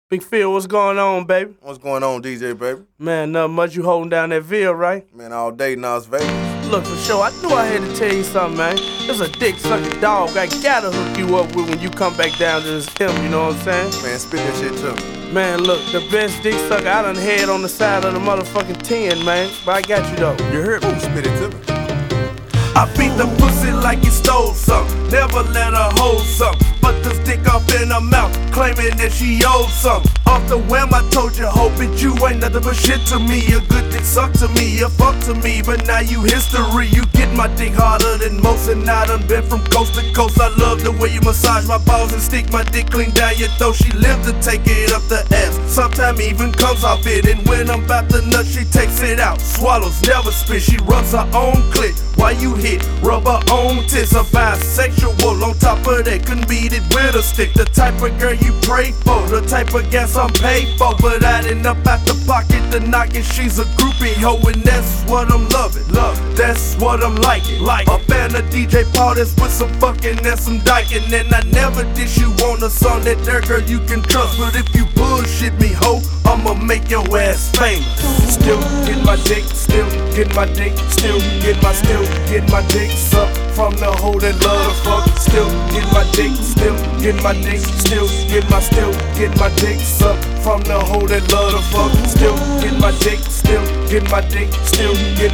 Big Phil, what's going on, baby? What's going on, DJ, baby? Man, nothing much. You holding down that Ville, right? Man, all day, Nas Vegas. Look, for sure, I knew I had to tell you something, man. There's a dick-sucking dog I gotta hook you up with when you come back down to this him, you know what I'm saying? Man, spit that shit to me. Man, look, the best dick sucker I done had on the side of the motherfucking 10, man. But I got you, though. You heard me? Spit it to me. I beat the pussy like he stole something. Never let her hold something. But the stick off in her mouth, claiming that she owed something. Off the whim, I told you, hope it you ain't nothing but shit to me. A good dick suck to me, a fuck to me. But now you history. You get my dick harder than most, and I done been from coast to coast. I love the way you massage my balls and stick my dick clean down your throat. She lives to take it up the ass. Sometimes even comes off it. And when I'm about to nut, she takes it out. Swallows, never spit. She rubs her own clit while you hit. Rub her own tits. A bisexual. On top of that, couldn't beat it with a stick. The type of girl you pray for, the type of gas I'm paid for. But I didn't up out the pocket to knock it. She's a groupie hoe, and that's what I'm loving. That's what I'm liking. A fan of DJ Paul that's with some fucking and some dyking. And I never dish you on a song that there girl you can trust. But if you bullshit me, hoe, I'ma make your ass famous. Still get my dick, still get my dick, still get my dick sucked from the hoe that love the fuck. Still get my dick, still get my dick, still get my dick sucked from the hoe that love the fuck. Still get my dick, still get my dick, still get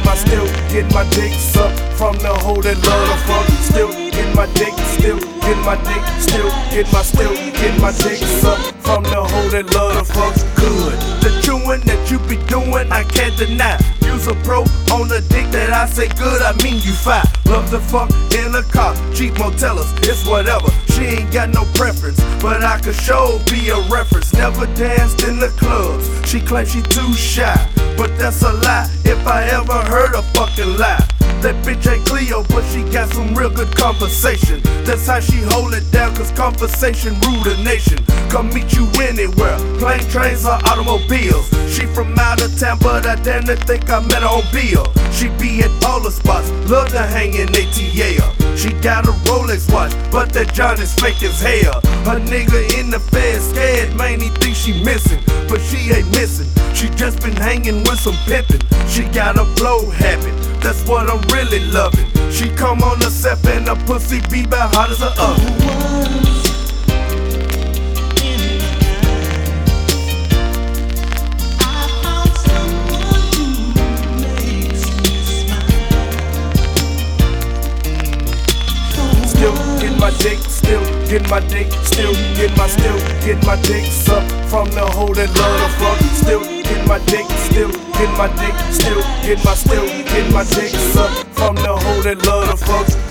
my dick sucked from the hoe that love the fuck. Still get my dick, still get my dick, still get my dick sucked from the hoe that love the fuck. Good, the chewing that you be doing, I can't deny. Use a pro on the dick that I say good, I mean you fine. Love to fuck in a car, cheap motellers, it's whatever. She ain't got no preference, but I could sure be a reference. Never danced in the clubs, she claims she too shy, but that's a lie, if I ever heard a fucking lie. That bitch ain't Cleo, but she got some real good conversation. That's how she hold it down, cause conversation rule the nation. Come meet you anywhere, plane, trains, or automobiles. She from out of town, but I damn near think I met her on Bill. She be at all the spots, love to hang in ATL. She got a Rolex watch, but that John is fake as hell. Her nigga in the Fed scared, man, he think she missing, but she ain't missing. She just been hanging with some pimpin'. She got a flow habit, that's what I'm really loving. She come on the set and her pussy be about hot as a oven. My dick, still get my dick, still get my dick sucked from the hoe that love the fuck. Still get my dick, still get my dick, still get my dick sucked from the hoe that love the fuck.